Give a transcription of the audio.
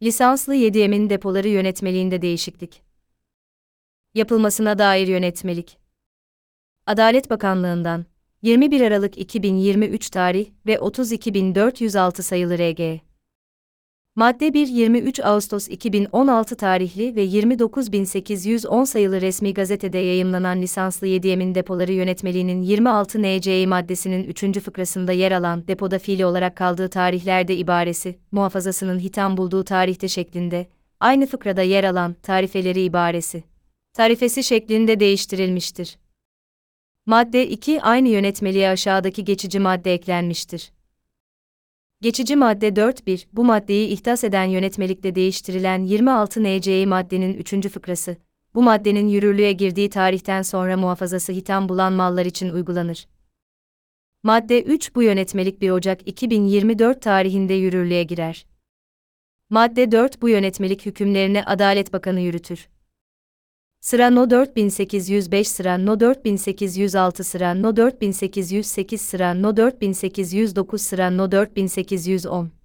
Lisanslı YDM'in depoları yönetmeliğinde değişiklik yapılmasına dair yönetmelik. Adalet Bakanlığı'ndan 21 Aralık 2023 tarih ve 32.406 sayılı RG. Madde 1 23 Ağustos 2016 tarihli ve 29.810 sayılı resmi gazetede yayımlanan lisanslı YDM'in depoları yönetmeliğinin 26 NC'yi maddesinin 3. fıkrasında yer alan depoda fiili olarak kaldığı tarihlerde ibaresi, muhafazasının hitam bulduğu tarihte şeklinde, aynı fıkrada yer alan tarifeleri ibaresi, tarifesi şeklinde değiştirilmiştir. Madde 2 aynı yönetmeliğe aşağıdaki geçici madde eklenmiştir. Geçici madde 4.1, bu maddeyi ihdas eden yönetmelikte değiştirilen 26 NC'yi maddenin 3. fıkrası, bu maddenin yürürlüğe girdiği tarihten sonra muhafazası hitam bulan mallar için uygulanır. Madde 3, bu yönetmelik 1 Ocak 2024 tarihinde yürürlüğe girer. Madde 4, bu yönetmelik hükümlerini Adalet Bakanı yürütür. Sıra No 4805 sıra No 4806 sıra No 4808 sıra No 4809 sıra No 4810